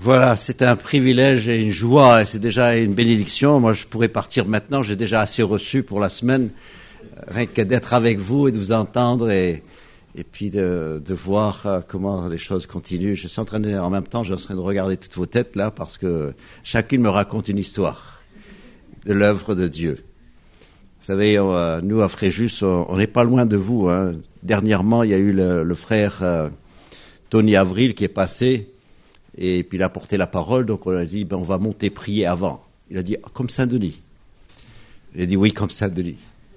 Voilà, c'est un privilège et une joie, et c'est déjà une bénédiction. Moi, je pourrais partir maintenant, j'ai déjà assez reçu pour la semaine, rien que d'être avec vous et de vous entendre et puis de voir comment les choses continuent. Je suis en même temps, je suis en train de regarder toutes vos têtes là, parce que chacune me raconte une histoire de l'œuvre de Dieu. Vous savez, nous, à Fréjus, on n'est pas loin de vous, hein. Dernièrement, il y a eu le frère Tony Avril qui est passé, et puis il a porté la parole, donc on a dit, on va monter prier avant. Il a dit, comme Saint-Denis. J'ai dit, oui, comme Saint-Denis.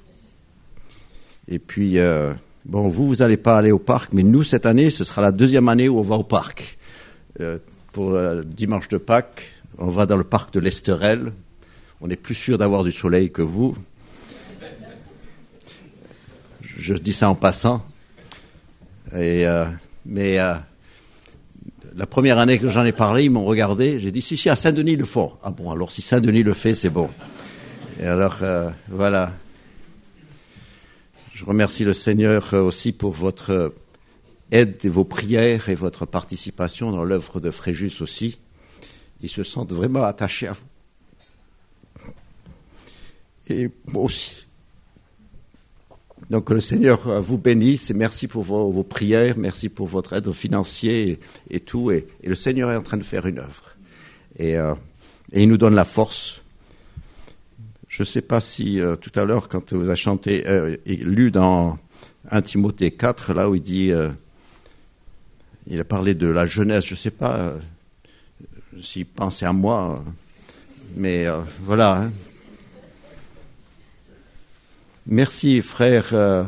Et puis, vous n'allez pas aller au parc, mais nous, cette année, ce sera la deuxième année où on va au parc. Pour le dimanche de Pâques, on va dans le parc de l'Esterel. On est plus sûr d'avoir du soleil que vous. Je dis ça en passant. Mais la première année que j'en ai parlé, ils m'ont regardé. J'ai dit, si, à Saint-Denis, ils le font. Ah bon, alors si Saint-Denis le fait, c'est bon. Et alors, voilà. Je remercie le Seigneur aussi pour votre aide et vos prières et votre participation dans l'œuvre de Fréjus aussi. Ils se sentent vraiment attachés à vous. Et moi aussi. Donc le Seigneur vous bénisse et merci pour vos prières, merci pour votre aide financière et tout. Et le Seigneur est en train de faire une œuvre. Et il nous donne la force. Je ne sais pas si tout à l'heure, quand vous avez chanté et lu dans 1 Timothée 4, là où il dit, il a parlé de la jeunesse, je ne sais pas s'il pensait à moi, mais voilà. Hein. Merci, frère,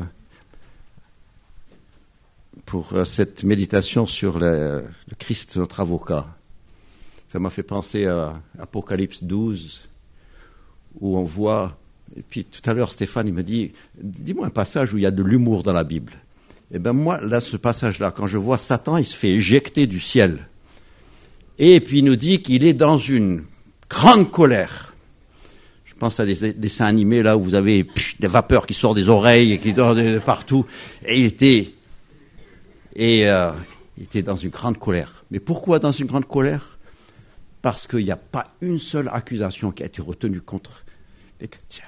pour cette méditation sur le Christ, notre avocat. Ça m'a fait penser à Apocalypse 12, où on voit... Et puis tout à l'heure, Stéphane, il me dit, dis-moi un passage où il y a de l'humour dans la Bible. Eh bien moi, là, ce passage-là, quand je vois Satan, il se fait éjecter du ciel. Et puis il nous dit qu'il est dans une grande colère. Je pense à des dessins animés là où vous avez des vapeurs qui sortent des oreilles et qui sortent de partout. Et il était dans une grande colère. Mais pourquoi dans une grande colère ? Parce qu'il n'y a pas une seule accusation qui a été retenue contre les chrétiens.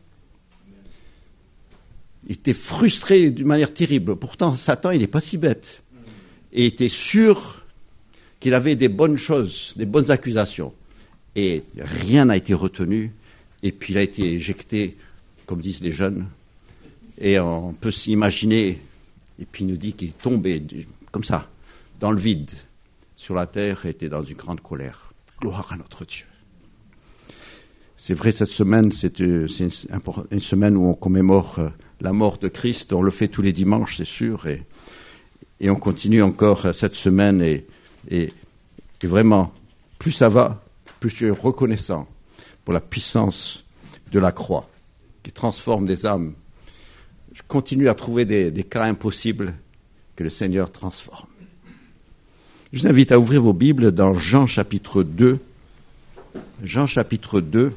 Il était frustré d'une manière terrible. Pourtant, Satan, il n'est pas si bête. Et il était sûr qu'il avait des bonnes choses, des bonnes accusations. Et rien n'a été retenu. Et puis il a été éjecté, comme disent les jeunes, et on peut s'imaginer, et puis il nous dit qu'il est tombé, comme ça, dans le vide, sur la terre, et était dans une grande colère. Gloire à notre Dieu. C'est vrai, cette semaine, c'est une semaine où on commémore la mort de Christ, on le fait tous les dimanches, c'est sûr, et on continue encore cette semaine, et vraiment, plus ça va, plus je suis reconnaissant pour la puissance de la croix, qui transforme des âmes. Je continue à trouver des cas impossibles que le Seigneur transforme. Je vous invite à ouvrir vos Bibles dans Jean chapitre 2. Jean chapitre 2.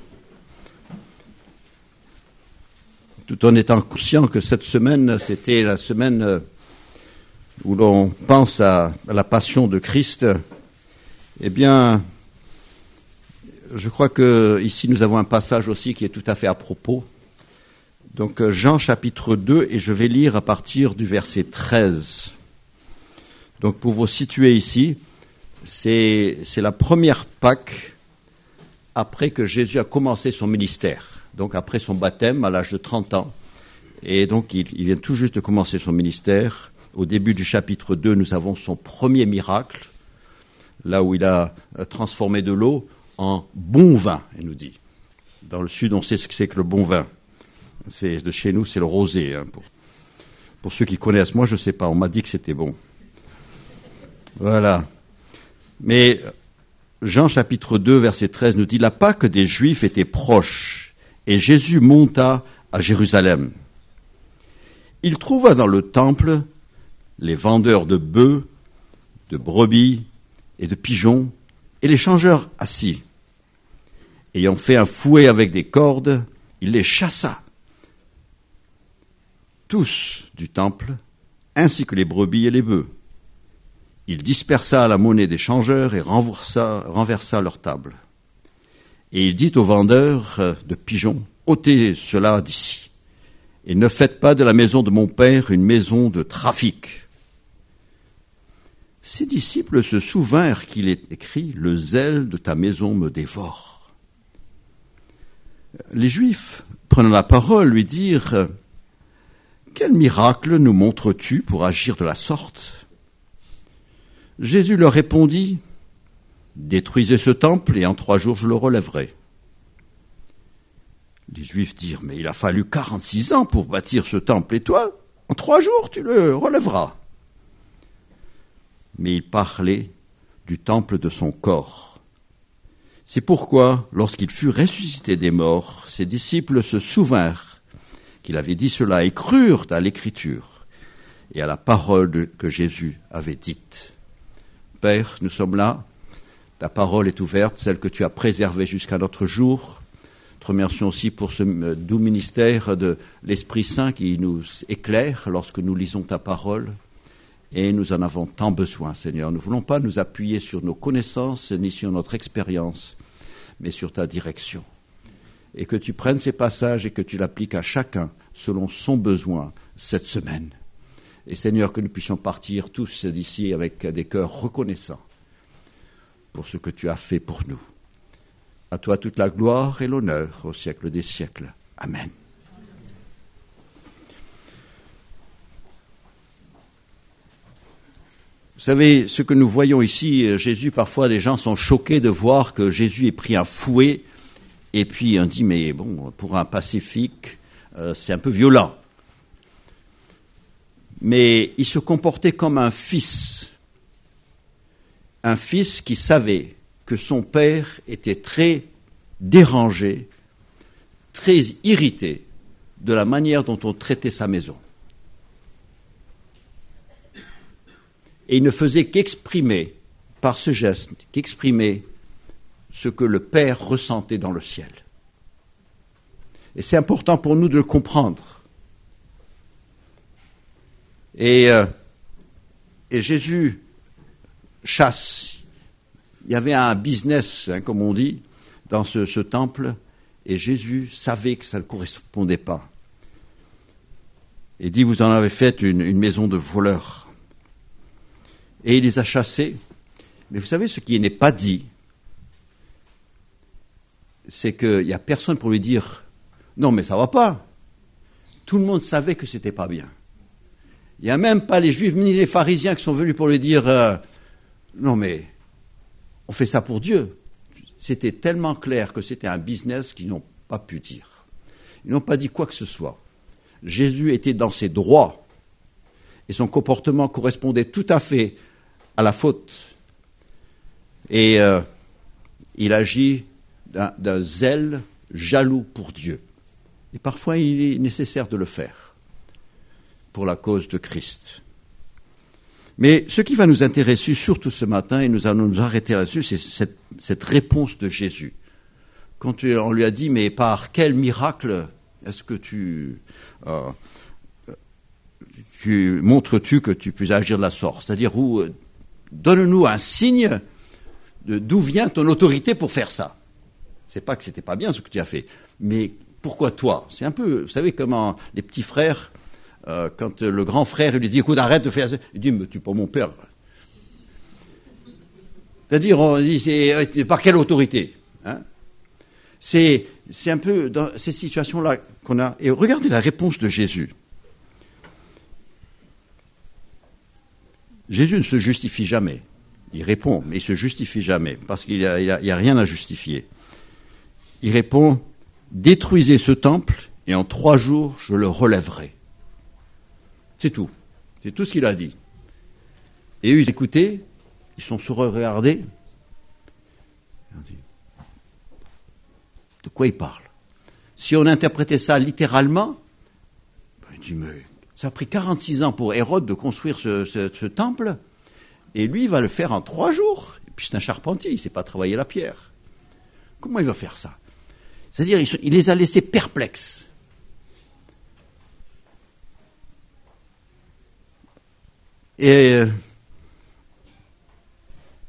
Tout en étant conscient que cette semaine, c'était la semaine où l'on pense à la passion de Christ, eh bien, je crois que ici nous avons un passage aussi qui est tout à fait à propos. Donc Jean chapitre 2, et je vais lire à partir du verset 13. Donc pour vous situer ici, c'est la première Pâque après que Jésus a commencé son ministère. Donc après son baptême à l'âge de 30 ans. Et donc il vient tout juste de commencer son ministère. Au début du chapitre 2, nous avons son premier miracle, là où il a transformé de l'eau en bon vin, il nous dit. Dans le sud, on sait ce que c'est que le bon vin. De chez nous, c'est le rosé. Hein, pour ceux qui connaissent, moi je ne sais pas, on m'a dit que c'était bon. Voilà. Mais Jean chapitre 2, verset 13 nous dit, la Pâque des Juifs était proche, et Jésus monta à Jérusalem. Il trouva dans le temple les vendeurs de bœufs, de brebis et de pigeons, et les changeurs assis. Ayant fait un fouet avec des cordes, il les chassa, tous du temple, ainsi que les brebis et les bœufs. Il dispersa la monnaie des changeurs et renversa leur table. Et il dit aux vendeurs de pigeons, « ôtez cela d'ici, et ne faites pas de la maison de mon père une maison de trafic. » Ses disciples se souvinrent qu'il est écrit, « Le zèle de ta maison me dévore. » Les Juifs, prenant la parole, lui dirent, « Quel miracle nous montres-tu pour agir de la sorte ?» Jésus leur répondit, « Détruisez ce temple et en 3 jours je le relèverai. » Les Juifs dirent, « Mais il a fallu 46 ans pour bâtir ce temple et toi, en 3 jours tu le relèveras. » Mais il parlait du temple de son corps. C'est pourquoi, lorsqu'il fut ressuscité des morts, ses disciples se souvinrent qu'il avait dit cela et crurent à l'Écriture et à la parole que Jésus avait dite. Père, nous sommes là, ta parole est ouverte, celle que tu as préservée jusqu'à notre jour. Te remercions aussi pour ce doux ministère de l'Esprit Saint qui nous éclaire lorsque nous lisons ta parole. Et nous en avons tant besoin, Seigneur. Nous ne voulons pas nous appuyer sur nos connaissances ni sur notre expérience, mais sur ta direction. Et que tu prennes ces passages et que tu l'appliques à chacun selon son besoin cette semaine. Et Seigneur, que nous puissions partir tous d'ici avec des cœurs reconnaissants pour ce que tu as fait pour nous. À toi toute la gloire et l'honneur au siècle des siècles. Amen. Vous savez, ce que nous voyons ici, Jésus, parfois les gens sont choqués de voir que Jésus ait pris un fouet et puis on dit, mais bon, pour un pacifique, c'est un peu violent. Mais il se comportait comme un fils qui savait que son père était très dérangé, très irrité de la manière dont on traitait sa maison. Et il ne faisait qu'exprimer, par ce geste, qu'exprimer ce que le Père ressentait dans le ciel. Et c'est important pour nous de le comprendre. Et Jésus chasse. Il y avait un business, comme on dit, dans ce temple, et Jésus savait que ça ne correspondait pas. Il dit, vous en avez fait une maison de voleurs. Et il les a chassés. Mais vous savez, ce qui n'est pas dit, c'est qu'il n'y a personne pour lui dire, non mais ça va pas. Tout le monde savait que c'était pas bien. Il n'y a même pas les Juifs ni les pharisiens qui sont venus pour lui dire non mais on fait ça pour Dieu. C'était tellement clair que c'était un business qu'ils n'ont pas pu dire. Ils n'ont pas dit quoi que ce soit. Jésus était dans ses droits et son comportement correspondait tout à fait à la faute. Et il agit d'un zèle jaloux pour Dieu. Et parfois il est nécessaire de le faire pour la cause de Christ. Mais ce qui va nous intéresser surtout ce matin, et nous allons nous arrêter là-dessus, c'est cette réponse de Jésus. Quand on lui a dit, mais par quel miracle est-ce que tu montres-tu que tu peux agir de la sorte? C'est-à-dire, donne-nous un signe d'où vient ton autorité pour faire ça. C'est pas que c'était pas bien ce que tu as fait, mais pourquoi toi? C'est un peu, vous savez comment les petits frères, quand le grand frère lui dit, écoute, arrête de faire ça, il dit, mais tu es pas mon père. C'est-à-dire, on dit, c'est par quelle autorité, hein? C'est un peu dans ces situations-là qu'on a. Et regardez la réponse de Jésus. Jésus ne se justifie jamais. Il répond, mais il se justifie jamais, parce qu'il y a rien à justifier. Il répond, détruisez ce temple, et en 3 jours, je le relèverai. C'est tout. C'est tout ce qu'il a dit. Et eux, ils écoutaient, ils sont regardés. De quoi il parle? Si on interprétait ça littéralement, il dit, mais ça a pris 46 ans pour Hérode de construire ce temple, et lui, il va le faire en 3 jours. Et puis c'est un charpentier, il ne sait pas travailler la pierre. Comment il va faire ça? C'est-à-dire, il les a laissés perplexes. Et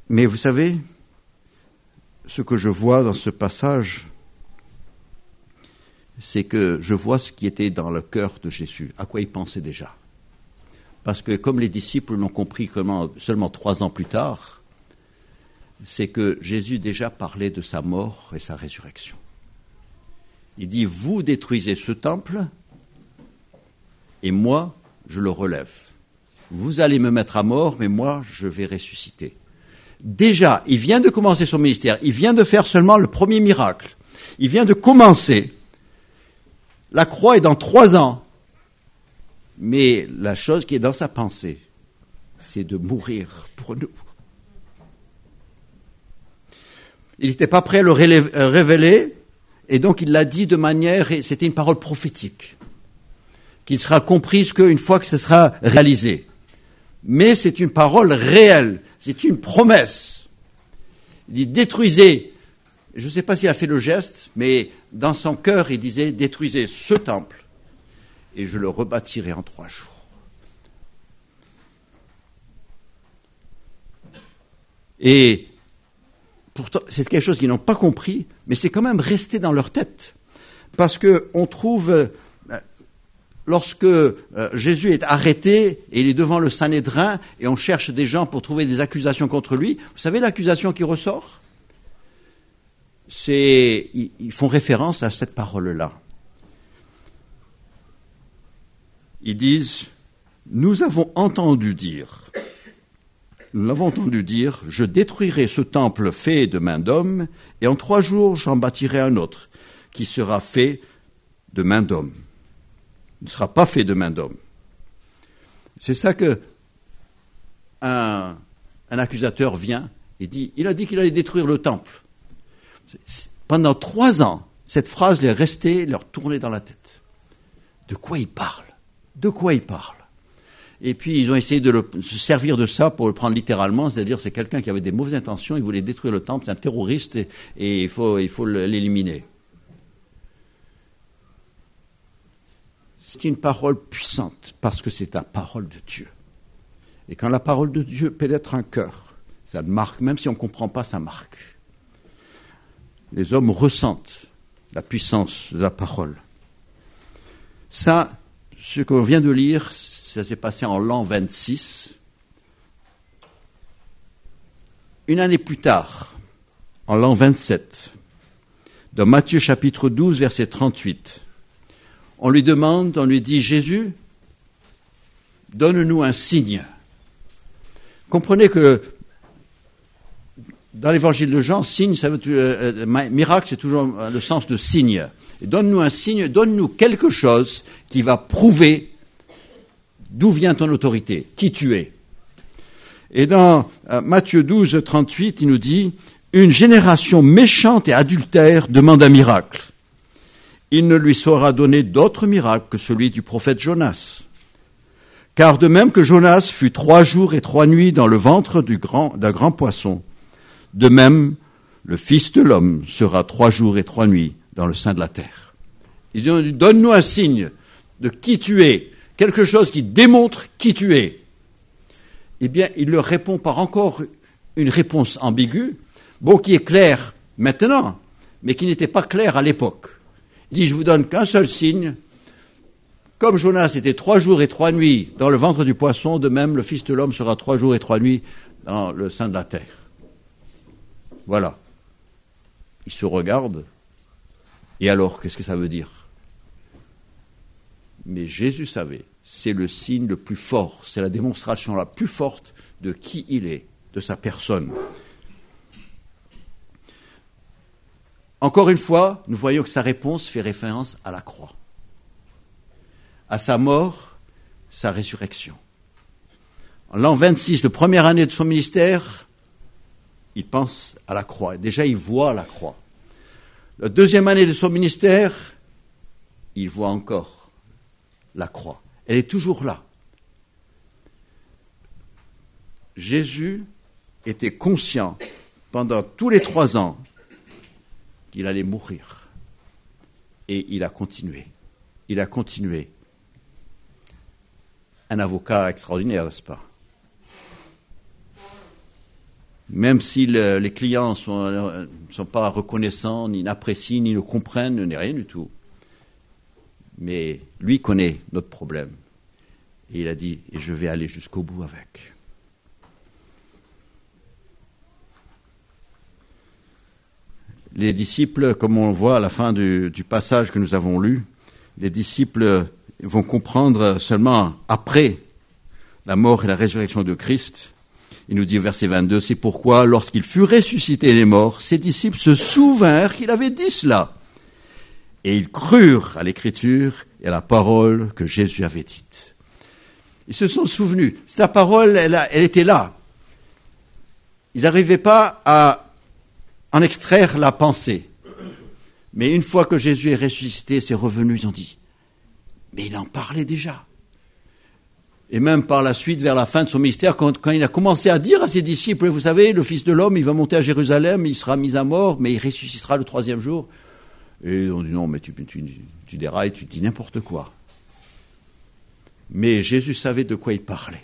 Mais vous savez, ce que je vois dans ce passage, c'est que je vois ce qui était dans le cœur de Jésus, à quoi il pensait déjà. Parce que comme les disciples l'ont compris seulement 3 ans plus tard, c'est que Jésus déjà parlait de sa mort et sa résurrection. Il dit, vous détruisez ce temple et moi, je le relève. Vous allez me mettre à mort, mais moi, je vais ressusciter. Déjà, il vient de commencer son ministère, il vient de faire seulement le premier miracle. Il vient de commencer. La croix est dans 3 ans. Mais la chose qui est dans sa pensée, c'est de mourir pour nous. Il n'était pas prêt à le révéler, et donc il l'a dit de manière, et c'était une parole prophétique, qui sera comprise qu'une fois que ce sera réalisé. Mais c'est une parole réelle, c'est une promesse. Il dit, détruisez, je ne sais pas s'il a fait le geste, mais dans son cœur, il disait, détruisez ce temple, et je le rebâtirai en 3 jours. Et pourtant, c'est quelque chose qu'ils n'ont pas compris, mais c'est quand même resté dans leur tête. Parce qu'on trouve, lorsque Jésus est arrêté, et il est devant le Sanhédrin, et on cherche des gens pour trouver des accusations contre lui, vous savez l'accusation qui ressort ? Ils font référence à cette parole-là. Ils disent, nous l'avons entendu dire, je détruirai ce temple fait de main d'homme, et en 3 jours j'en bâtirai un autre, qui sera fait de main d'homme. Il ne sera pas fait de main d'homme. C'est ça que un accusateur vient et dit, il a dit qu'il allait détruire le temple. Pendant 3 ans, cette phrase leur est restée, leur tournait dans la tête. De quoi il parle ? De quoi il parle ? Et puis ils ont essayé de se servir de ça pour le prendre littéralement, c'est-à-dire c'est quelqu'un qui avait des mauvaises intentions, il voulait détruire le temple, c'est un terroriste et il faut l'éliminer. C'est une parole puissante parce que c'est la parole de Dieu. Et quand la parole de Dieu pénètre un cœur, ça marque, même si on ne comprend pas, ça marque. Les hommes ressentent la puissance de la parole. Ça, ce qu'on vient de lire, ça s'est passé en l'an 26. Une année plus tard, en l'an 27, dans Matthieu chapitre 12, verset 38, on lui dit, Jésus, donne-nous un signe. Comprenez que dans l'évangile de Jean, signe, ça veut, miracle, c'est toujours le sens de signe. Et donne-nous un signe, donne-nous quelque chose qui va prouver d'où vient ton autorité, qui tu es. Et dans Matthieu 12, 38, il nous dit, une génération méchante et adultère demande un miracle. Il ne lui sera donné d'autre miracle que celui du prophète Jonas. Car de même que Jonas fut 3 jours et 3 nuits dans le ventre d'un grand poisson, de même, le Fils de l'homme sera 3 jours et 3 nuits dans le sein de la terre. Ils ont dit, donne-nous un signe de qui tu es, quelque chose qui démontre qui tu es. Eh bien, il leur répond par encore une réponse ambiguë, qui est claire maintenant, mais qui n'était pas claire à l'époque. Il dit, je vous donne qu'un seul signe. Comme Jonas était 3 jours et 3 nuits dans le ventre du poisson, de même, le Fils de l'homme sera 3 jours et 3 nuits dans le sein de la terre. Voilà. Ils se regardent. Et alors, qu'est-ce que ça veut dire ? Mais Jésus savait, c'est le signe le plus fort, c'est la démonstration la plus forte de qui il est, de sa personne. Encore une fois, nous voyons que sa réponse fait référence à la croix, à sa mort, sa résurrection. En l'an 26, la première année de son ministère, il pense à la croix. Déjà, il voit la croix. La deuxième année de son ministère, il voit encore la croix. Elle est toujours là. Jésus était conscient pendant tous les 3 ans qu'il allait mourir. Et il a continué. Il a continué. Un avocat extraordinaire, n'est-ce pas ? Même si les clients ne sont pas reconnaissants, ni n'apprécient, ni ne comprennent, ni rien du tout. Mais lui connaît notre problème. Et il a dit, et je vais aller jusqu'au bout avec. Les disciples, comme on le voit à la fin du passage que nous avons lu, les disciples vont comprendre seulement après la mort et la résurrection de Christ. Il nous dit au verset 22, c'est pourquoi, lorsqu'il fut ressuscité des morts, ses disciples se souvinrent qu'il avait dit cela. Et ils crurent à l'écriture et à la parole que Jésus avait dite. Ils se sont souvenus. Cette parole, elle était là. Ils n'arrivaient pas à en extraire la pensée. Mais une fois que Jésus est ressuscité, c'est revenu, ils ont dit, mais il en parlait déjà. Et même par la suite, vers la fin de son ministère, quand il a commencé à dire à ses disciples, vous savez, le Fils de l'homme, il va monter à Jérusalem, il sera mis à mort, mais il ressuscitera le 3e jour. Et on dit, non, mais tu dérailles, tu dis n'importe quoi. Mais Jésus savait de quoi il parlait.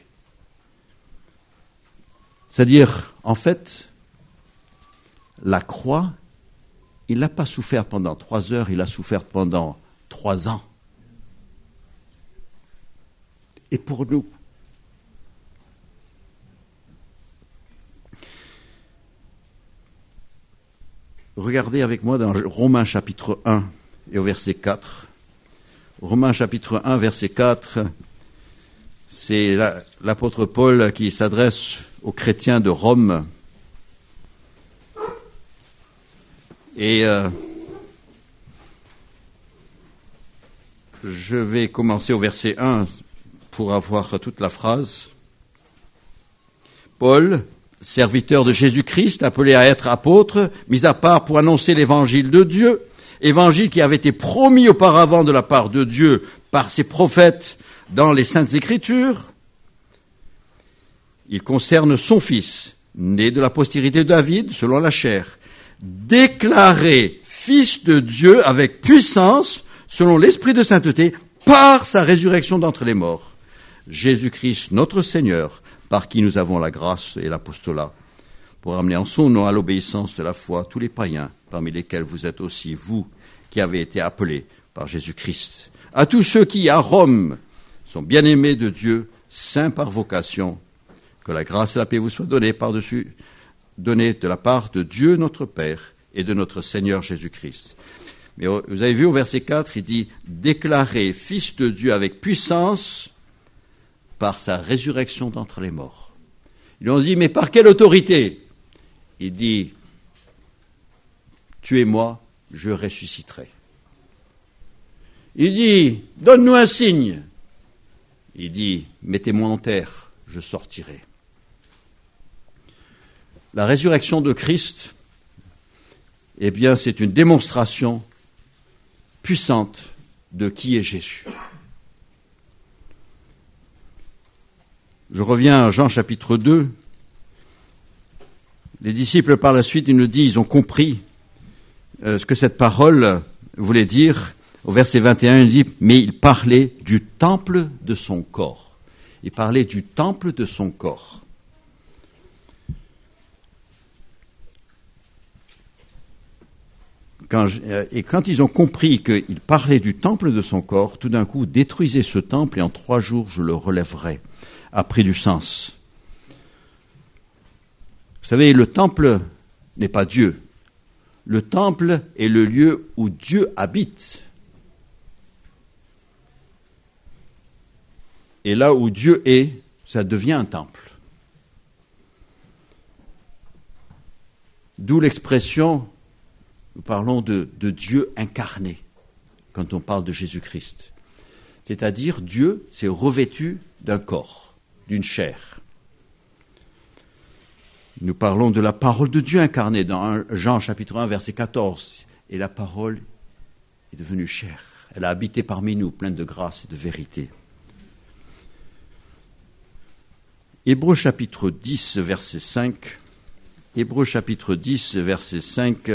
C'est-à-dire, en fait, la croix, il n'a pas souffert pendant 3 heures, il a souffert pendant 3 ans. Et pour nous. Regardez avec moi dans Romains chapitre 1 et au verset 4. Romains chapitre 1, verset 4, c'est l'apôtre Paul qui s'adresse aux chrétiens de Rome. Et je vais commencer au verset 1 pour avoir toute la phrase. Paul, serviteur de Jésus-Christ, appelé à être apôtre, mis à part pour annoncer l'évangile de Dieu, évangile qui avait été promis auparavant de la part de Dieu par ses prophètes dans les Saintes Écritures. Il concerne son fils, né de la postérité de David, selon la chair, déclaré fils de Dieu avec puissance, selon l'esprit de sainteté, par sa résurrection d'entre les morts. Jésus-Christ, notre Seigneur, par qui nous avons la grâce et l'apostolat, pour amener en son nom à l'obéissance de la foi tous les païens, parmi lesquels vous êtes aussi, vous, qui avez été appelés par Jésus-Christ. À tous ceux qui, à Rome, sont bien-aimés de Dieu, saints par vocation, que la grâce et la paix vous soient données de la part de Dieu notre Père et de notre Seigneur Jésus-Christ. Mais vous avez vu au verset 4, il dit « Déclaré fils de Dieu avec puissance par sa résurrection d'entre les morts. » Ils lui ont dit « Mais par quelle autorité ?» Il dit « Tuez-moi, je ressusciterai. » Il dit « Donne-nous un signe. » Il dit « Mettez-moi en terre, je sortirai. » La résurrection de Christ, eh bien, c'est une démonstration puissante de qui est Jésus. Je reviens à Jean chapitre 2. Les disciples, par la suite, ils nous disent, ils ont compris ce que cette parole voulait dire. Au verset 21, il dit, mais il parlait du temple de son corps. Il parlait du temple de son corps. Quand ils ont compris qu'il parlait du temple de son corps, tout d'un coup, détruisez ce temple et en 3 jours, je le relèverai, a pris du sens. Vous savez, le temple n'est pas Dieu. Le temple est le lieu où Dieu habite. Et là où Dieu est, ça devient un temple. D'où l'expression, nous parlons de Dieu incarné, quand on parle de Jésus-Christ. C'est-à-dire, Dieu s'est revêtu d'un corps, d'une chair. Nous parlons de la parole de Dieu incarnée dans Jean chapitre 1, verset 14. Et la parole est devenue chair. Elle a habité parmi nous, pleine de grâce et de vérité. Hébreux chapitre 10, verset 5. Hébreux chapitre 10, verset 5.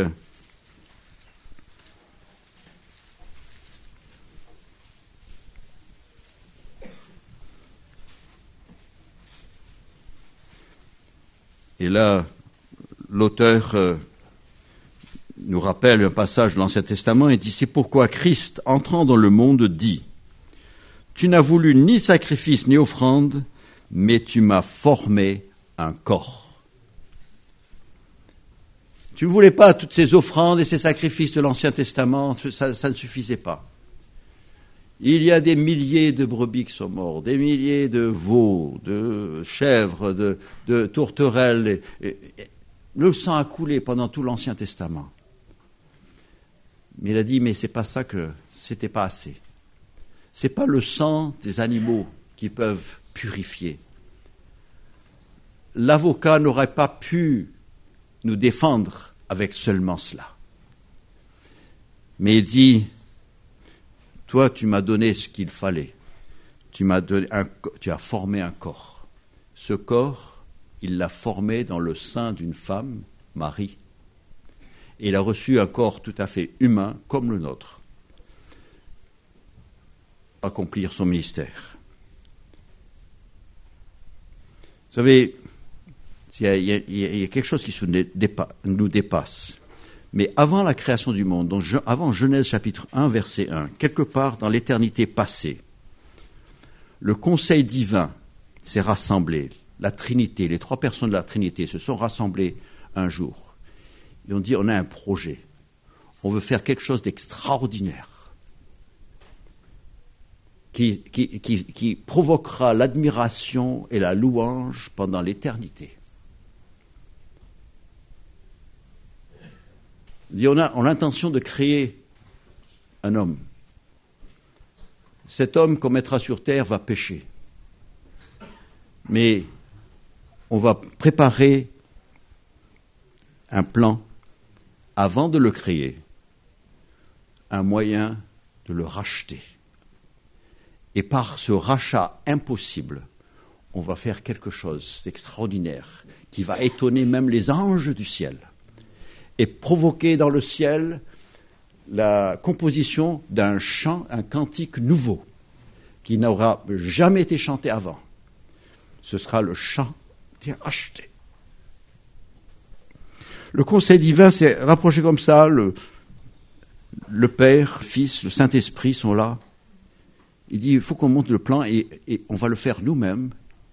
Et là, l'auteur nous rappelle un passage de l'Ancien Testament et dit « C'est pourquoi Christ, entrant dans le monde, dit « Tu n'as voulu ni sacrifice ni offrande, mais tu m'as formé un corps. » Tu ne voulais pas toutes ces offrandes et ces sacrifices de l'Ancien Testament, ça ne suffisait pas. Il y a des milliers de brebis qui sont morts, des milliers de veaux, de chèvres, de tourterelles. Le sang a coulé pendant tout l'Ancien Testament. Mais il a dit, mais c'est pas ça c'était pas assez. C'est pas le sang des animaux qui peuvent purifier. L'avocat n'aurait pas pu nous défendre avec seulement cela. Mais il dit, toi, tu m'as donné ce qu'il fallait. Tu as formé un corps. Ce corps, il l'a formé dans le sein d'une femme, Marie. Et il a reçu un corps tout à fait humain, comme le nôtre, pour accomplir son ministère. Vous savez, il y a quelque chose qui nous dépasse. Mais avant la création du monde, avant Genèse chapitre 1, verset 1, quelque part dans l'éternité passée, le conseil divin s'est rassemblé, la Trinité, les trois personnes de la Trinité se sont rassemblées un jour. Ils ont dit, on a un projet, on veut faire quelque chose d'extraordinaire, qui provoquera l'admiration et la louange pendant l'éternité. On a l'intention de créer un homme. Cet homme qu'on mettra sur terre va pécher. Mais on va préparer un plan avant de le créer, un moyen de le racheter. Et par ce rachat impossible, on va faire quelque chose d'extraordinaire qui va étonner même les anges du ciel et provoquer dans le ciel la composition d'un chant, un cantique nouveau qui n'aura jamais été chanté avant. Ce sera le chant des rachetés. Le conseil divin s'est rapproché comme ça, le Père, le Fils, le Saint-Esprit sont là. Il dit, il faut qu'on monte le plan et on va le faire nous-mêmes.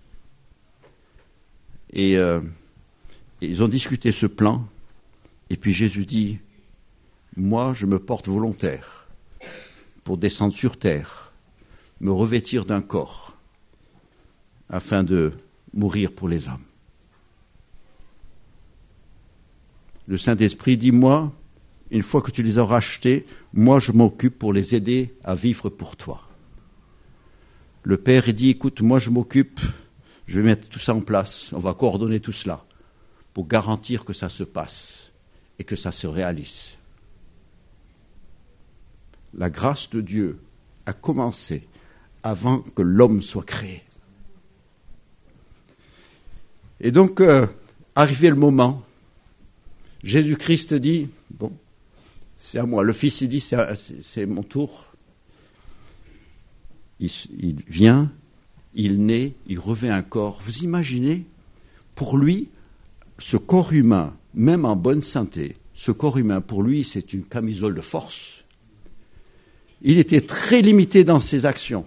Et ils ont discuté ce plan. Et puis Jésus dit, moi je me porte volontaire pour descendre sur terre, me revêtir d'un corps, afin de mourir pour les hommes. Le Saint-Esprit dit, moi, une fois que tu les auras rachetés, moi je m'occupe pour les aider à vivre pour toi. Le Père dit, écoute, moi je m'occupe, je vais mettre tout ça en place, on va coordonner tout cela pour garantir que ça se passe et que ça se réalise. La grâce de Dieu a commencé avant que l'homme soit créé. Et donc, arrivé le moment, Jésus-Christ dit, bon, c'est à moi. Le Fils, il dit, c'est mon tour. Il vient, il naît, il revêt un corps. Vous imaginez, pour lui, ce corps humain, même en bonne santé, ce corps humain, pour lui, c'est une camisole de force. Il était très limité dans ses actions.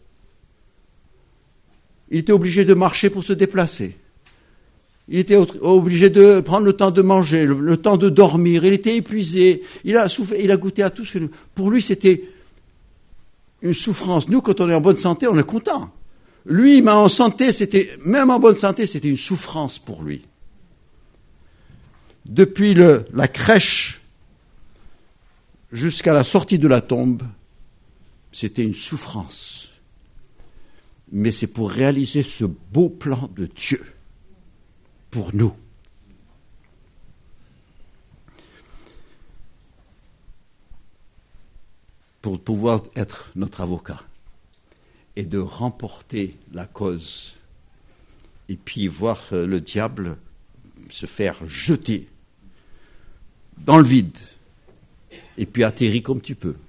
Il était obligé de marcher pour se déplacer. Il était obligé de prendre le temps de manger, le temps de dormir. Il était épuisé. Il a souffert, il a goûté à tout ce que... Pour lui, c'était une souffrance. Nous, quand on est en bonne santé, on est content. Lui, mais en santé, même en bonne santé, c'était une souffrance pour lui. Depuis la crèche jusqu'à la sortie de la tombe, c'était une souffrance. Mais c'est pour réaliser ce beau plan de Dieu pour nous. Pour pouvoir être notre avocat et de remporter la cause et puis voir le diable se faire jeter dans le vide et puis atterrir comme tu peux.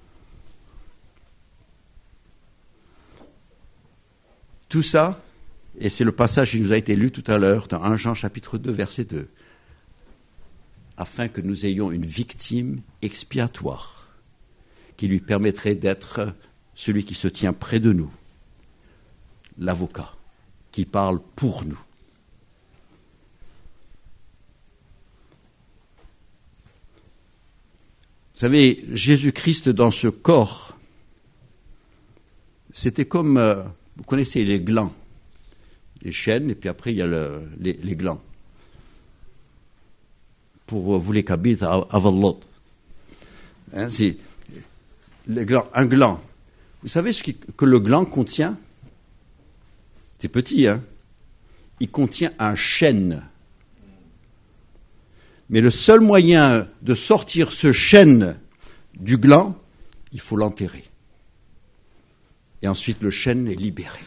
Tout ça, Et c'est le passage qui nous a été lu tout à l'heure dans 1 Jean chapitre 2, verset 2. Afin que nous ayons une victime expiatoire qui lui permettrait d'être celui qui se tient près de nous, l'avocat, qui parle pour nous. Vous savez, Jésus-Christ dans ce corps, c'était comme, vous connaissez les glands, les chaînes, et puis après il y a les glands. Pour vous les cabines, avant l'autre. Hein, c'est un gland. Vous savez que le gland contient? C'est petit, hein? Il contient un chêne. Mais le seul moyen de sortir ce chêne du gland, il faut l'enterrer. Et ensuite, le chêne est libéré.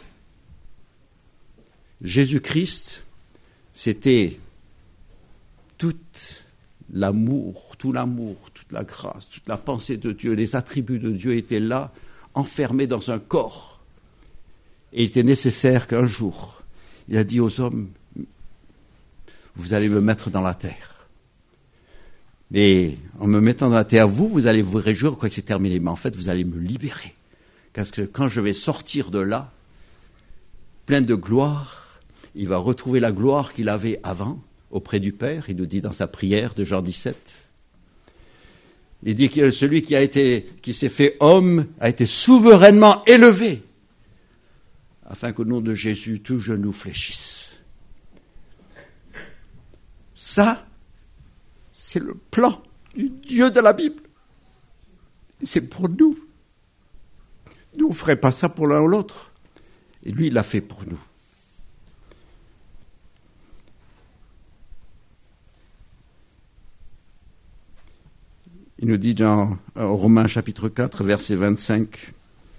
Jésus-Christ, c'était tout l'amour, toute la grâce, toute la pensée de Dieu, les attributs de Dieu étaient là, enfermés dans un corps. Et il était nécessaire qu'un jour, il a dit aux hommes, vous allez me mettre dans la terre. Et en me mettant dans la terre, vous allez vous réjouir quoi que c'est terminé. Mais en fait, vous allez me libérer. Parce que quand je vais sortir de là, plein de gloire, il va retrouver la gloire qu'il avait avant, auprès du Père. Il nous dit dans sa prière de Jean 17. Il dit que celui qui s'est fait homme a été souverainement élevé, afin qu'au nom de Jésus, tout genou fléchisse. Ça, c'est le plan du Dieu de la Bible. C'est pour nous. Nous, on ne ferait pas ça pour l'un ou l'autre. Et lui, il l'a fait pour nous. Il nous dit dans Romains chapitre 4, verset 25,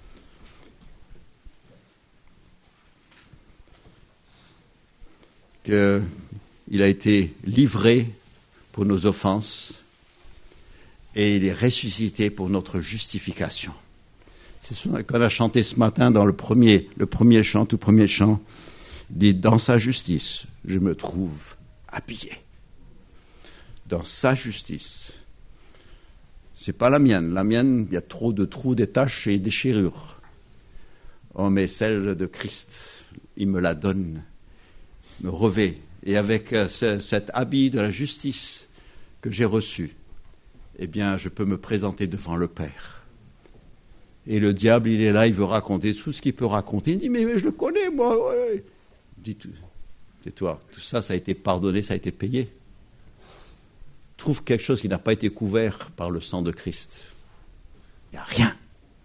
qu'il a été livré pour nos offenses et il est ressuscité pour notre justification. C'est ce qu'on a chanté ce matin dans le premier chant, tout premier chant. Il dit, dans sa justice, je me trouve habillé. Dans sa justice. C'est pas la mienne. La mienne, il y a trop de trous, des taches et des déchirures. Oh, mais celle de Christ, il me la donne, me revêt. Et avec cet habit de la justice que j'ai reçu, eh bien, je peux me présenter devant le Père. Et le diable, il est là, il veut raconter tout ce qu'il peut raconter. Il dit, mais je le connais, moi. Ouais. Dis tout. Tais-toi. Tout ça, ça a été pardonné, ça a été payé. Trouve quelque chose qui n'a pas été couvert par le sang de Christ. Il n'y a rien.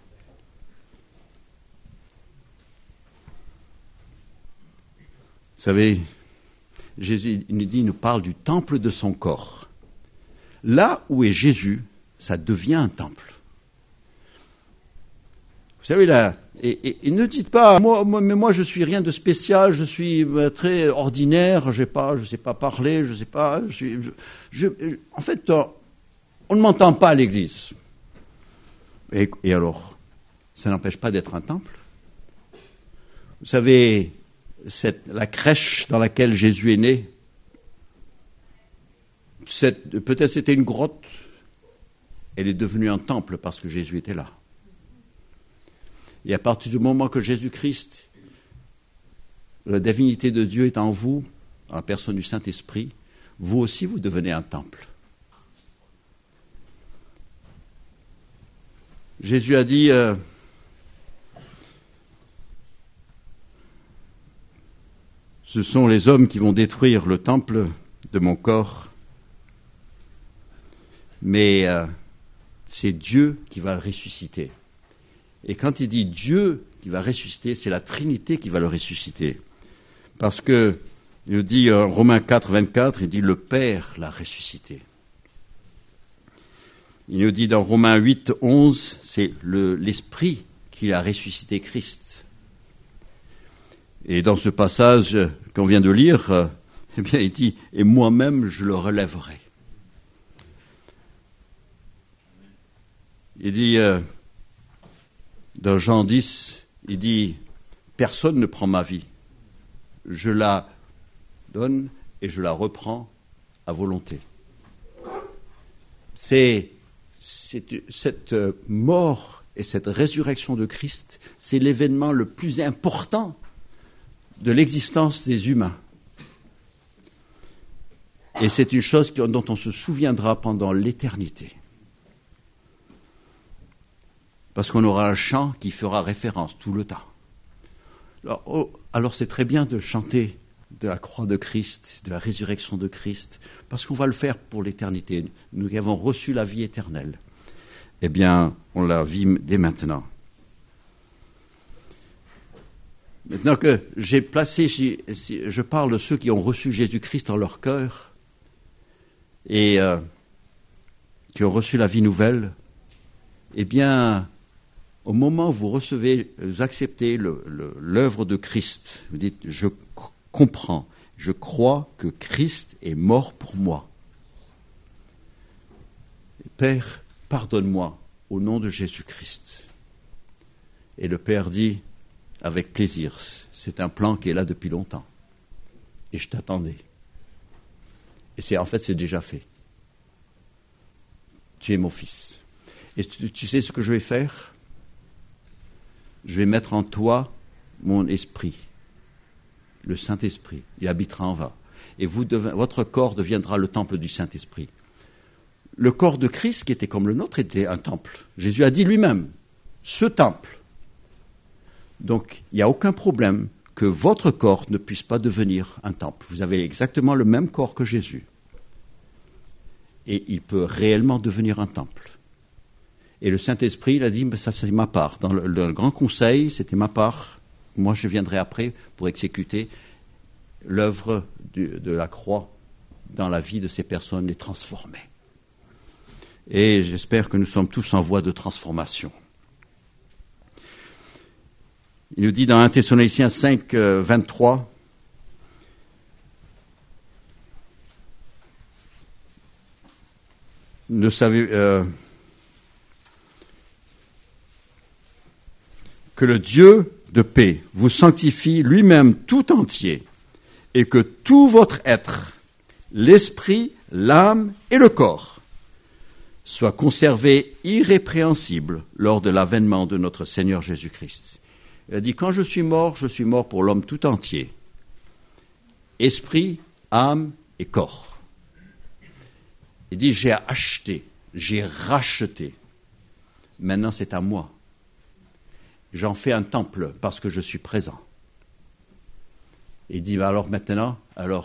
Vous savez, Jésus, il nous parle du temple de son corps. Là où est Jésus, ça devient un temple. Vous savez, là, et ne dites pas, moi je suis rien de spécial, je suis très ordinaire, je sais pas parler, je sais pas, en fait, on ne m'entend pas à l'église. Et alors, ça n'empêche pas d'être un temple. Vous savez, la crèche dans laquelle Jésus est né, peut-être c'était une grotte, elle est devenue un temple parce que Jésus était là. Et à partir du moment que Jésus-Christ, la divinité de Dieu est en vous, dans la personne du Saint-Esprit, vous aussi vous devenez un temple. Jésus a dit, ce sont les hommes qui vont détruire le temple de mon corps, mais c'est Dieu qui va le ressusciter. Et quand il dit Dieu qui va ressusciter, c'est la Trinité qui va le ressusciter. Parce que, il nous dit en Romains 4, 24, il dit le Père l'a ressuscité. Il nous dit dans Romains 8, 11, c'est l'Esprit qui a ressuscité Christ. Et dans ce passage qu'on vient de lire, eh bien, il dit, et moi-même je le relèverai. Il dit, dans Jean 10, il dit, personne ne prend ma vie. je la donne et je la reprends à volonté. C'est cette mort et cette résurrection de Christ, c'est l'événement le plus important de l'existence des humains. Et c'est une chose dont on se souviendra pendant l'éternité. Parce qu'on aura un chant qui fera référence tout le temps. Alors c'est très bien de chanter de la croix de Christ, de la résurrection de Christ, parce qu'on va le faire pour l'éternité. Nous qui avons reçu la vie éternelle, eh bien, on la vit dès maintenant. Maintenant que j'ai placé, je parle de ceux qui ont reçu Jésus-Christ en leur cœur et qui ont reçu la vie nouvelle, eh bien, au moment où vous acceptez l'œuvre de Christ, vous dites, je comprends, je crois que Christ est mort pour moi. Père, pardonne-moi au nom de Jésus-Christ. Et le Père dit, avec plaisir, c'est un plan qui est là depuis longtemps. Et je t'attendais. Et c'est déjà fait. Tu es mon fils. Et tu sais ce que je vais faire ? Je vais mettre en toi mon esprit, le Saint-Esprit. Il habitera en vous. Et votre corps deviendra le temple du Saint-Esprit. Le corps de Christ, qui était comme le nôtre, était un temple. Jésus a dit lui-même, ce temple. Donc, il n'y a aucun problème que votre corps ne puisse pas devenir un temple. Vous avez exactement le même corps que Jésus. Et il peut réellement devenir un temple. Et le Saint-Esprit, il a dit, ça c'est ma part. Dans le grand conseil, c'était ma part. Moi, je viendrai après pour exécuter l'œuvre de la croix dans la vie de ces personnes, les transformer. Et j'espère que nous sommes tous en voie de transformation. Il nous dit dans 1 Thessaloniciens 5, 23, ne savez que le Dieu de paix vous sanctifie lui-même tout entier et que tout votre être, l'esprit, l'âme et le corps, soit conservé irrépréhensible lors de l'avènement de notre Seigneur Jésus-Christ. Il a dit, quand je suis mort pour l'homme tout entier, esprit, âme et corps. Il dit, j'ai acheté, j'ai racheté. Maintenant, c'est à moi. J'en fais un temple parce que je suis présent. Il dit, alors maintenant,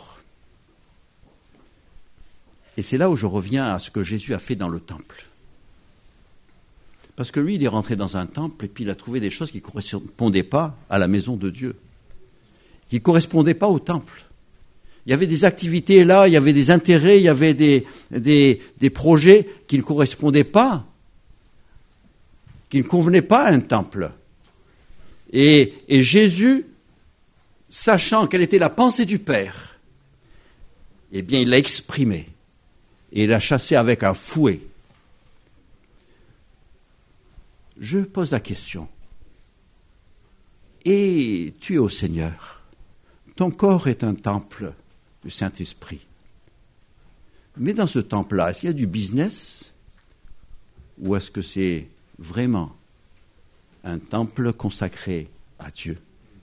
Et c'est là où je reviens à ce que Jésus a fait dans le temple. Parce que lui, il est rentré dans un temple et puis il a trouvé des choses qui ne correspondaient pas à la maison de Dieu, qui ne correspondaient pas au temple. Il y avait des activités là, il y avait des intérêts, il y avait des projets qui ne correspondaient pas, qui ne convenaient pas à un temple. Et Jésus, sachant quelle était la pensée du Père, eh bien, il l'a exprimé. Et il l'a chassé avec un fouet. Je pose la question. Et tu es au Seigneur. Ton corps est un temple du Saint-Esprit. Mais dans ce temple-là, est-ce qu'il y a du business? Ou est-ce que c'est vraiment un temple consacré à Dieu?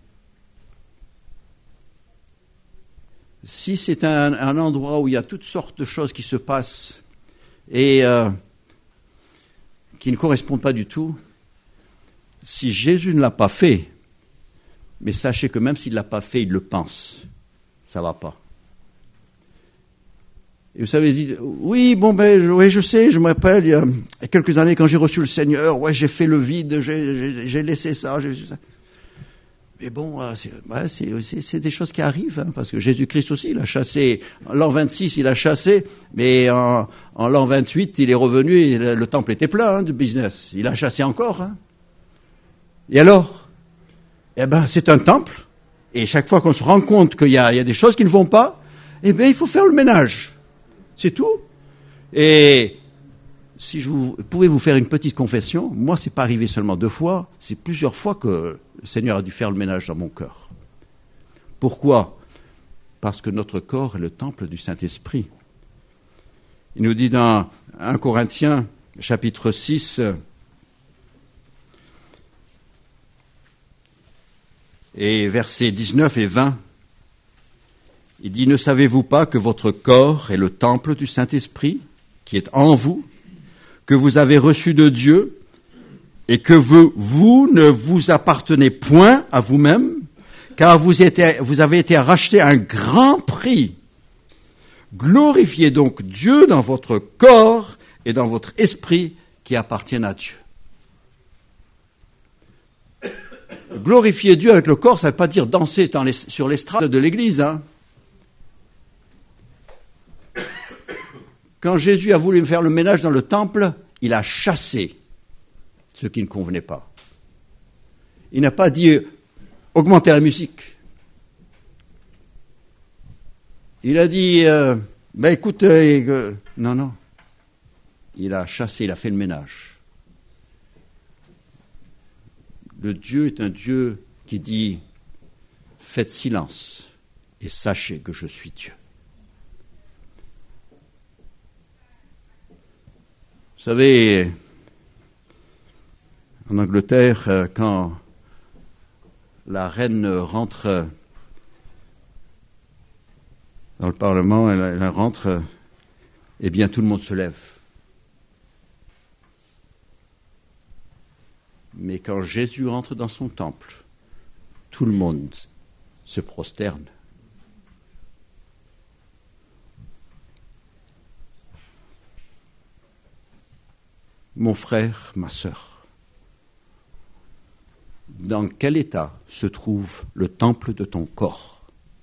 Si c'est un endroit où il y a toutes sortes de choses qui se passent et qui ne correspondent pas du tout, si Jésus ne l'a pas fait, mais sachez que même s'il ne l'a pas fait, il le pense, ça ne va pas. Et vous savez, il dit, oui, je sais, je me rappelle, il y a quelques années quand j'ai reçu le Seigneur, j'ai fait le vide, j'ai laissé ça, j'ai ça. Mais bon, c'est des choses qui arrivent, hein, parce que Jésus-Christ aussi, il a chassé, en l'an 26, il a chassé, mais en l'an 28, il est revenu, et le temple était plein de business. Il a chassé encore. Hein. Et alors? Eh ben, c'est un temple, et chaque fois qu'on se rend compte qu'il y a des choses qui ne vont pas, eh bien, il faut faire le ménage. C'est tout. Et si pouvez vous faire une petite confession, moi, c'est pas arrivé seulement 2 fois, c'est plusieurs fois que le Seigneur a dû faire le ménage dans mon cœur. Pourquoi ? Parce que notre corps est le temple du Saint-Esprit. Il nous dit dans 1 Corinthiens, chapitre 6, et versets 19 et 20, il dit « Ne savez-vous pas que votre corps est le temple du Saint-Esprit qui est en vous, que vous avez reçu de Dieu, et que vous ne vous appartenez point à vous-même, car vous avez été rachetés à un grand prix. Glorifiez donc Dieu dans votre corps et dans votre esprit qui appartiennent à Dieu. » Glorifier Dieu avec le corps, ça ne veut pas dire danser sur l'estrade de l'église. Hein. Quand Jésus a voulu faire le ménage dans le temple, il a chassé ce qui ne convenait pas. Il n'a pas dit augmenter la musique. Il a dit, écoute, non. Il a chassé, il a fait le ménage. Le Dieu est un Dieu qui dit, faites silence et sachez que je suis Dieu. Vous savez, en Angleterre, quand la reine rentre dans le Parlement, elle rentre, eh bien tout le monde se lève. Mais quand Jésus rentre dans son temple, tout le monde se prosterne. Mon frère, ma sœur, dans quel état se trouve le temple de ton corps ?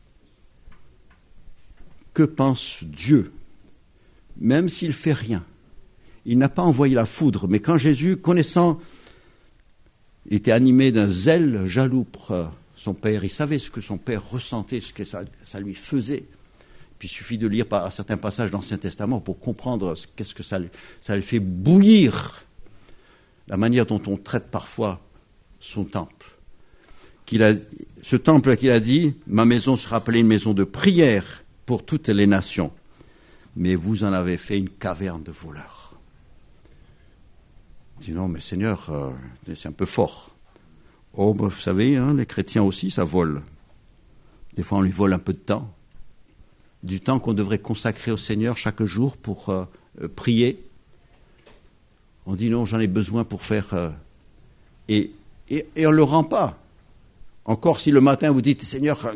Que pense Dieu ? Même s'il fait rien, il n'a pas envoyé la foudre, mais quand Jésus, connaissant, était animé d'un zèle jaloux pour son père, il savait ce que son père ressentait, ce que ça lui faisait. Puis il suffit de lire certains passages de l'Ancien Testament pour comprendre qu'est-ce que ça lui fait bouillir, la manière dont on traite parfois son temple. Ce temple qu'il a dit, ma maison sera appelée une maison de prière pour toutes les nations, mais vous en avez fait une caverne de voleurs. Il dit non, mais Seigneur, c'est un peu fort. Oh, vous savez, hein, les chrétiens aussi, ça vole. Des fois, on lui vole un peu de temps. Du temps qu'on devrait consacrer au Seigneur chaque jour pour prier. On dit non, j'en ai besoin pour faire... Et on ne le rend pas. Encore si le matin vous dites, Seigneur,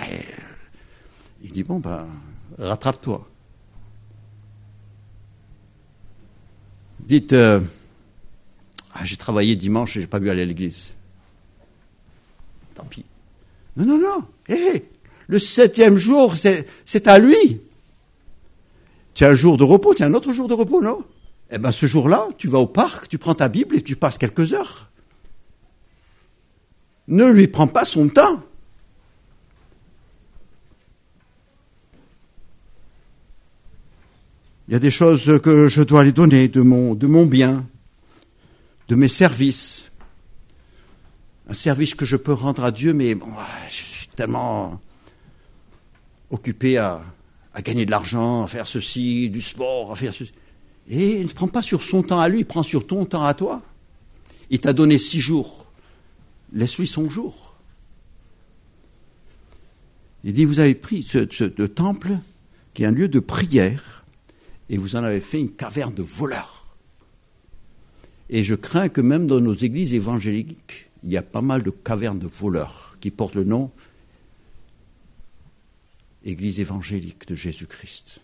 il dit, rattrape-toi. Dites, j'ai travaillé dimanche et je n'ai pas pu aller à l'église. Tant pis. Non. Le 7e jour, c'est à lui. Tu as un jour de repos, tu as un autre jour de repos, non ? Eh bien, ce jour-là, tu vas au parc, tu prends ta Bible et tu passes quelques heures. Ne lui prends pas son temps. Il y a des choses que je dois lui donner de mon bien, de mes services. Un service que je peux rendre à Dieu, mais je suis tellement occupé à gagner de l'argent, à faire ceci, du sport, à faire ceci. Et il ne prend pas sur son temps à lui, il prend sur ton temps à toi. Il t'a donné 6 jours. Laisse-lui son jour. Il dit, vous avez pris ce temple, qui est un lieu de prière, et vous en avez fait une caverne de voleurs. Et je crains que même dans nos églises évangéliques, il y a pas mal de cavernes de voleurs qui portent le nom Église évangélique de Jésus-Christ.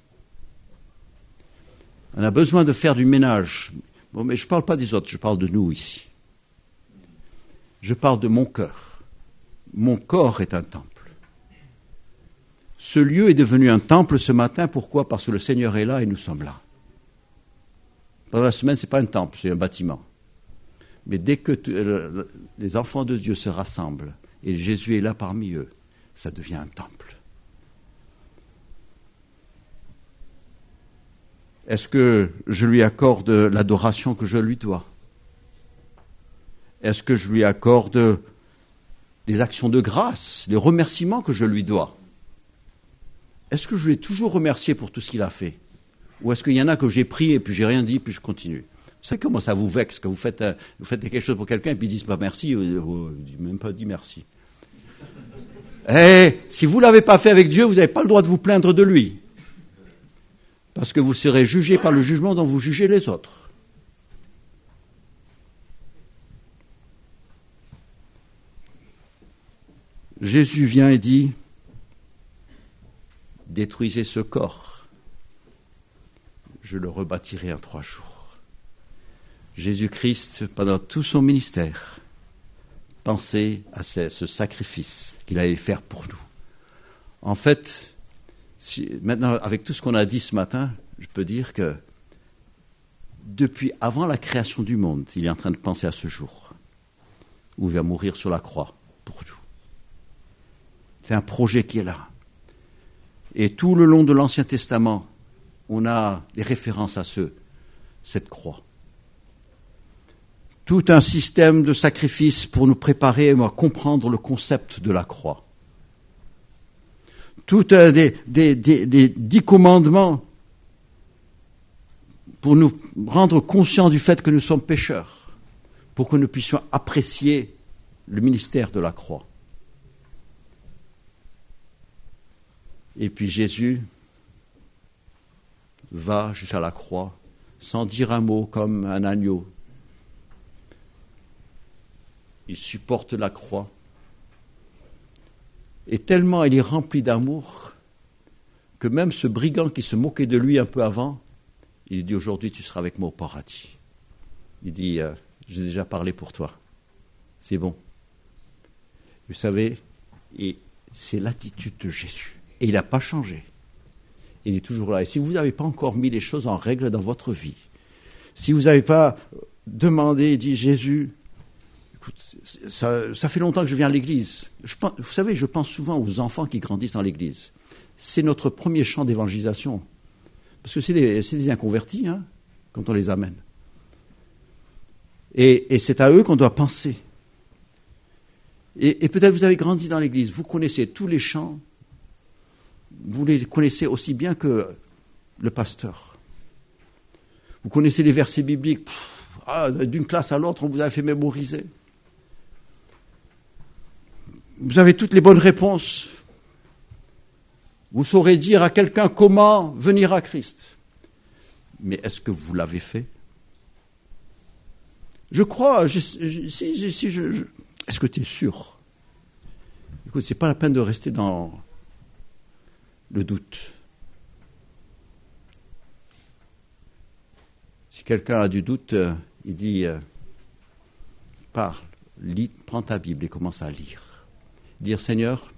On a besoin de faire du ménage. Bon, mais je ne parle pas des autres, je parle de nous ici. Je parle de mon cœur. Mon corps est un temple. Ce lieu est devenu un temple ce matin. Pourquoi ? Parce que le Seigneur est là et nous sommes là. Pendant la semaine, ce n'est pas un temple, c'est un bâtiment. Mais dès que les enfants de Dieu se rassemblent et Jésus est là parmi eux, ça devient un temple. Est-ce que je lui accorde l'adoration que je lui dois ? Est-ce que je lui accorde les actions de grâce, les remerciements que je lui dois. Est-ce que je l'ai toujours remercié pour tout ce qu'il a fait? Ou est-ce qu'il y en a que j'ai pris et puis j'ai rien dit, puis je continue? Vous savez comment ça vous vexe quand vous faites quelque chose pour quelqu'un et puis ils disent pas merci, même pas dit merci. Si vous ne l'avez pas fait avec Dieu, vous n'avez pas le droit de vous plaindre de lui. Parce que vous serez jugé par le jugement dont vous jugez les autres. Jésus vient et dit, détruisez ce corps, je le rebâtirai en 3 jours. Jésus-Christ, pendant tout son ministère, pensait à ce sacrifice qu'il allait faire pour nous. En fait, maintenant, avec tout ce qu'on a dit ce matin, je peux dire que depuis avant la création du monde, il est en train de penser à ce jour où il va mourir sur la croix pour nous. C'est un projet qui est là. Et tout le long de l'Ancien Testament, on a des références à cette croix. Tout un système de sacrifices pour nous préparer à comprendre le concept de la croix. Tout des 10 commandements pour nous rendre conscients du fait que nous sommes pécheurs, pour que nous puissions apprécier le ministère de la croix. Et puis Jésus va jusqu'à la croix sans dire un mot, comme un agneau. Il supporte la croix. Et tellement il est rempli d'amour que même ce brigand qui se moquait de lui un peu avant, il dit aujourd'hui tu seras avec moi au paradis. Il dit j'ai déjà parlé pour toi. C'est bon. Vous savez, et c'est l'attitude de Jésus. Et il n'a pas changé. Il est toujours là. Et si vous n'avez pas encore mis les choses en règle dans votre vie, si vous n'avez pas demandé et dit Jésus, écoute, ça fait longtemps que je viens à l'église. Vous savez, je pense souvent aux enfants qui grandissent dans l'église. C'est notre premier champ d'évangélisation. Parce que c'est des inconvertis, hein, quand on les amène. Et c'est à eux qu'on doit penser. Et peut-être vous avez grandi dans l'église, vous connaissez tous les chants, vous les connaissez aussi bien que le pasteur. Vous connaissez les versets bibliques. D'une classe à l'autre, on vous a fait mémoriser. Vous avez toutes les bonnes réponses. Vous saurez dire à quelqu'un comment venir à Christ. Mais est-ce que vous l'avez fait? Je crois. Est-ce que tu es sûr? Écoute, c'est pas la peine de rester dans le doute. Si quelqu'un a du doute, il dit parle, lis, prends ta Bible et commence à lire. Dire Seigneur,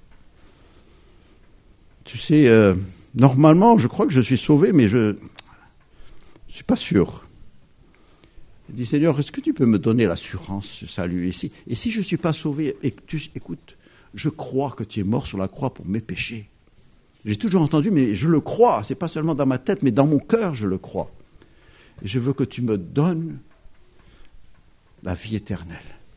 tu sais, normalement, je crois que je suis sauvé, mais je suis pas sûr. Il dit Seigneur, est-ce que tu peux me donner l'assurance, ce salut? Et si je ne suis pas sauvé, et que écoute, je crois que tu es mort sur la croix pour mes péchés. J'ai toujours entendu, mais je le crois, c'est pas seulement dans ma tête, mais dans mon cœur, je le crois. Et je veux que tu me donnes la vie éternelle.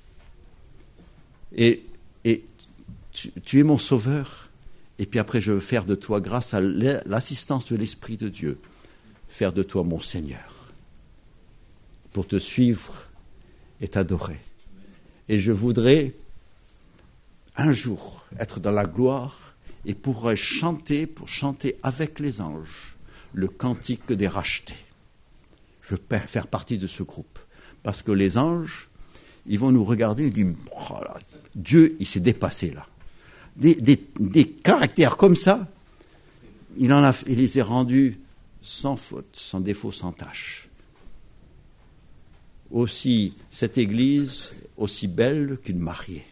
Et tu es mon sauveur, et puis après je veux faire de toi, grâce à l'assistance de l'Esprit de Dieu, faire de toi mon Seigneur, pour te suivre et t'adorer. Et je voudrais un jour être dans la gloire et pour chanter avec les anges le cantique des rachetés. Je veux faire partie de ce groupe. Parce que les anges, ils vont nous regarder et dire oh là, Dieu, il s'est dépassé là. Des caractères comme ça, il les a rendus sans faute, sans défaut, sans tâche. Aussi, cette église, aussi belle qu'une mariée.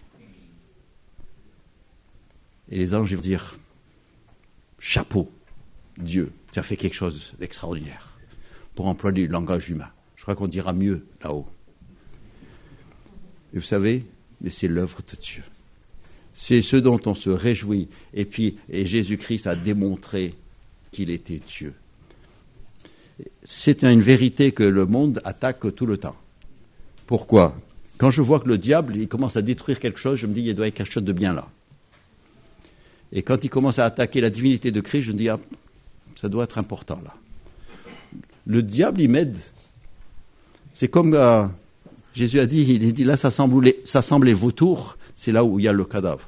Et les anges vont dire chapeau, Dieu, tu as fait quelque chose d'extraordinaire. Pour employer le langage humain. Je crois qu'on dira mieux là-haut. Et vous savez, mais c'est l'œuvre de Dieu. C'est ce dont on se réjouit. Et Jésus-Christ a démontré qu'il était Dieu. C'est une vérité que le monde attaque tout le temps. Pourquoi? Quand je vois que le diable, il commence à détruire quelque chose, je me dis, il doit y avoir quelque chose de bien là. Et quand il commence à attaquer la divinité de Christ, je me dis, ah, ça doit être important là. Le diable, il m'aide. C'est comme Jésus a dit, il dit là, ça semble les vautours, c'est là où il y a le cadavre.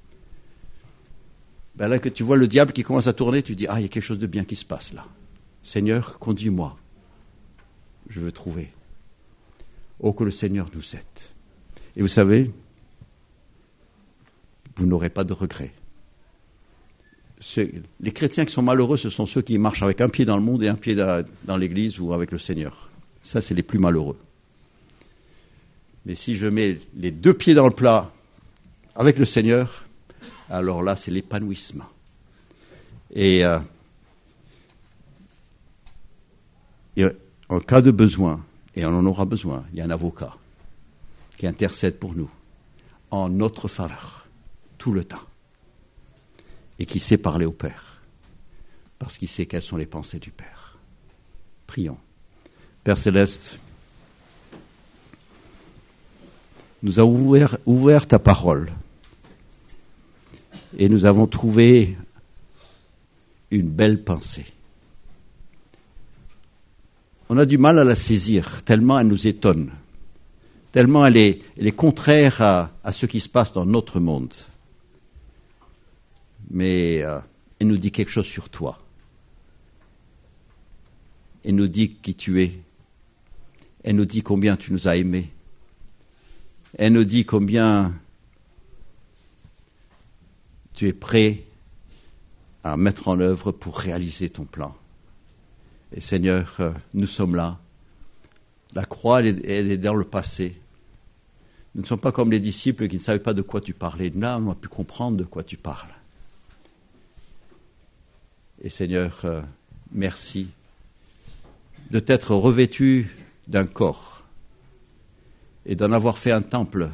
Ben là, que tu vois le diable qui commence à tourner, tu dis, ah, il y a quelque chose de bien qui se passe là. Seigneur, conduis-moi. Je veux trouver. Oh, que le Seigneur nous aide. Et vous savez, vous n'aurez pas de regrets. Les chrétiens qui sont malheureux, ce sont ceux qui marchent avec un pied dans le monde et un pied dans l'église ou avec le Seigneur. Ça, c'est les plus malheureux. Mais si je mets les deux pieds dans le plat avec le Seigneur, alors là, c'est l'épanouissement. Et en cas de besoin, et on en aura besoin, il y a un avocat qui intercède pour nous en notre faveur tout le temps et qui sait parler au Père parce qu'il sait quelles sont les pensées du Père. Prions. Père Céleste, nous avons ouvert ta parole et nous avons trouvé une belle pensée. On a du mal à la saisir, tellement elle nous étonne, tellement elle est contraire à ce qui se passe dans notre monde. Mais elle nous dit quelque chose sur toi. Elle nous dit qui tu es. Elle nous dit combien tu nous as aimés. Elle nous dit combien tu es prêt à mettre en œuvre pour réaliser ton plan. Et Seigneur, nous sommes là. La croix, elle est dans le passé. Nous ne sommes pas comme les disciples qui ne savaient pas de quoi tu parlais. Là, on a pu comprendre de quoi tu parles. Et Seigneur, merci de t'être revêtu d'un corps et d'en avoir fait un temple.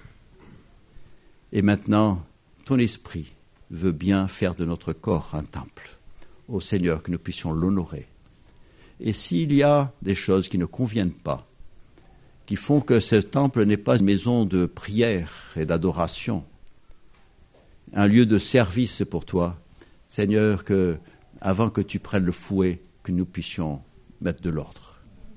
Et maintenant, ton esprit veut bien faire de notre corps un temple. Ô Seigneur, que nous puissions l'honorer. Et s'il y a des choses qui ne conviennent pas, qui font que ce temple n'est pas une maison de prière et d'adoration, un lieu de service pour toi, Seigneur, que avant que tu prennes le fouet, que nous puissions mettre de l'ordre.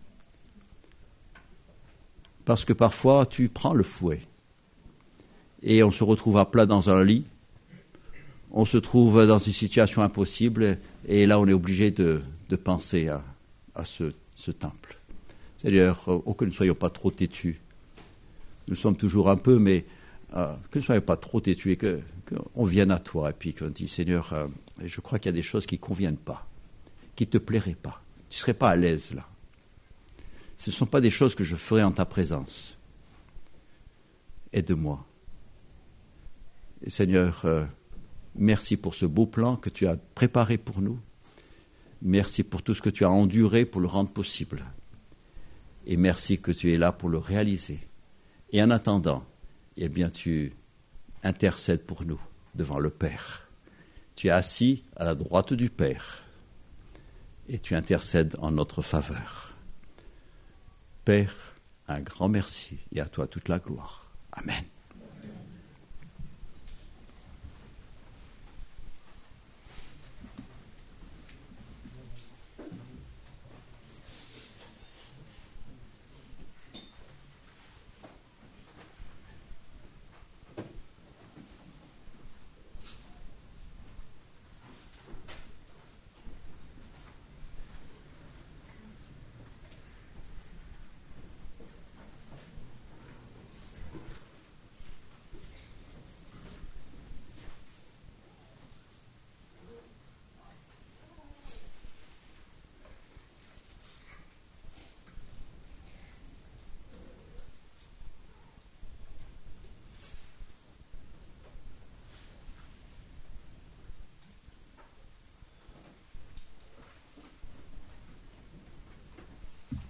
Parce que parfois, tu prends le fouet et on se retrouve à plat dans un lit, on se trouve dans une situation impossible et là, on est obligé de penser à ce temple. Seigneur, que nous ne soyons pas trop têtus. Nous sommes toujours un peu, mais que nous ne soyons pas trop têtus et qu'on vienne à toi et puis qu'on dise, Seigneur, je crois qu'il y a des choses qui ne conviennent pas, qui ne te plairaient pas. Tu ne serais pas à l'aise là. Ce ne sont pas des choses que je ferai en ta présence. Aide-moi. Et Seigneur, merci pour ce beau plan que tu as préparé pour nous. Merci pour tout ce que tu as enduré pour le rendre possible. Et merci que tu es là pour le réaliser. Et en attendant, eh bien, tu intercèdes pour nous devant le Père. Tu es assis à la droite du Père et tu intercèdes en notre faveur. Père, un grand merci et à toi toute la gloire. Amen.